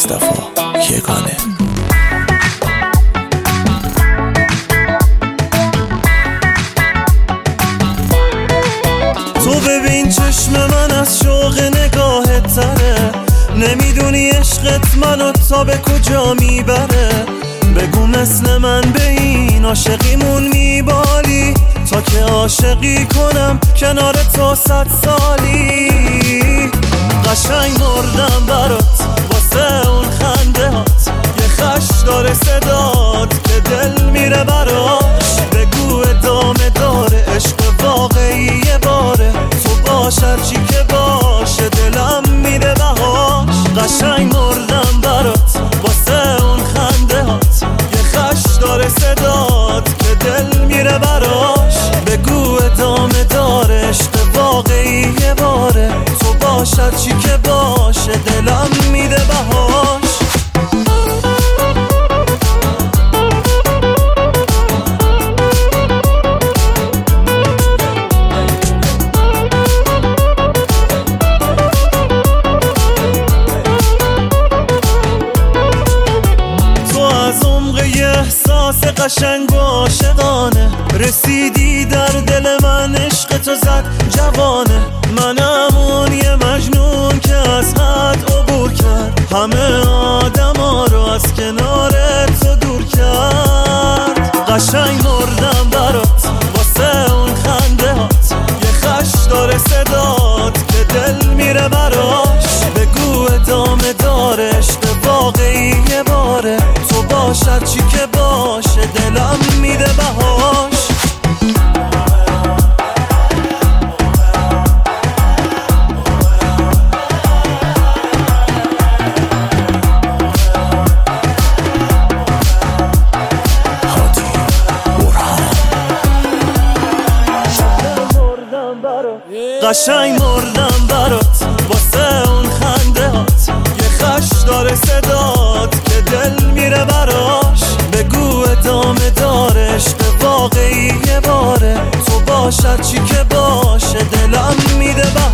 مصطفی یگانه. تو ببین چشم من از شوق نگاهت تره، نمیدونی عشقت منو تا به کجا میبره. بگو مثل من به این عاشقیمون میبالی، تا که عاشقی کنم کنار تو 100 سالی. قشنگ مردم برات واسه اون خنده هات، یه خش داره صدات که دل میره براش. بگو ادامه داره عشق واقعی باره، تو باش هرچی که باشه دلم میده بهاش. قشنگ مردم برات واسه اون خنده هات، یه خش داره صدات که دل میره براش. بگو ادامه داره عشق واقعی باره، تو باش هرچی که باشه دلم میده بهاش. احساس قشنگ و عاشقانه، رسیدی در دل من، عشق تو زد جوانه. منم اون یه مجنون که از حد عبور کرد، همه آدما رو از کنار تو دور کرد. قشنگ مردم برات واسه اون خنده هات، یه خش داره صدات که دل میره براش. بگو ادامه داره عشق واقعی باره، تو باش هرچی که باشه دلم میده بهاش. قشنگ مردم برات واسه اون خنده هات، یه خش داره صدات که دل میره براش. بگو ادامه داره عشق واقعی باره، تو باش هرچی که باشه دلم میده براش.